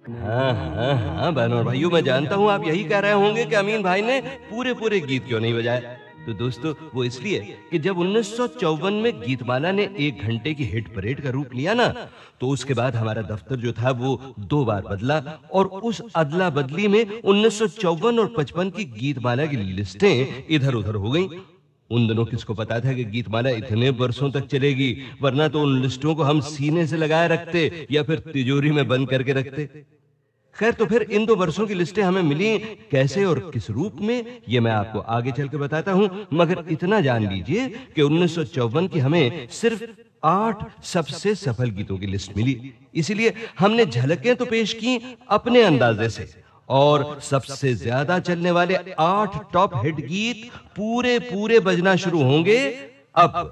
हाँ हाँ हाँ बहनों और भाइयों, मैं जानता हूँ आप यही कह रहे होंगे कि अमीन भाई ने पूरे पूरे गीत क्यों नहीं बजाए। तो दोस्तों, वो इसलिए कि जब 1954 में गीतमाला ने 1 घंटे की हिट परेड का रूप लिया ना, तो उसके बाद हमारा दफ्तर जो था वो 2 बार बदला, और उस अदला बदली में 1954 और 55 की गीतमाला की लिस्टें इधर उधर हो गईं। उन दिनों किसको पता था कि गीतमाला इतने वर्षों तक चलेगी, वरना तो उन लिस्टों को हम सीने से लगाए रखते या फिर तिजोरी में बंद करके रखते। खैर, तो फिर इन 2 वर्षों की लिस्टें हमें मिली कैसे और किस रूप में, ये मैं आपको आगे चल के बताता हूं, मगर इतना जान लीजिए कि 1954 की हमें सिर्फ 8 सबसे सफल गीतों की लिस्ट मिली। इसीलिए हमने झलकें तो पेश की अपने अंदाजे से, और सबसे ज्यादा चलने वाले 8 टॉप हिट गीत पूरे पूरे बजना शुरू होंगे अब।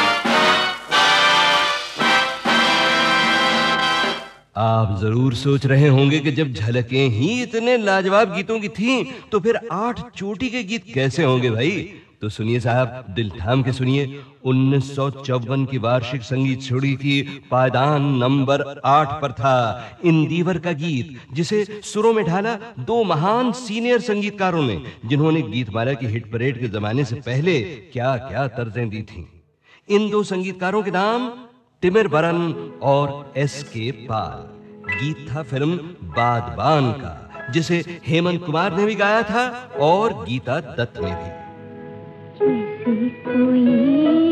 आप जरूर सोच रहे होंगे कि जब झलकें ही इतने लाजवाब गीतों की थीं, तो फिर 8 चोटी के गीत कैसे होंगे भाई? तो सुनिए साहब, दिल थाम के सुनिए। 1954 की वार्षिक संगीत छोड़ी की पायदान नंबर 8 पर था इंदिवर का गीत, जिसे सुरों में ढाला 2 महान सीनियर संगीतकारों ने, जिन्होंने गीतमाला की हिट परेड के जमाने से पहले क्या क्या तर्जें दी थीं। इन 2 संगीतकारों के नाम टिमिर बरन और एस.के. पाल। गीत था फिल्म बादबान का, जिसे हेमंत कुमार ने भी गाया था और गीता दत्त ने भी। जैसे कोई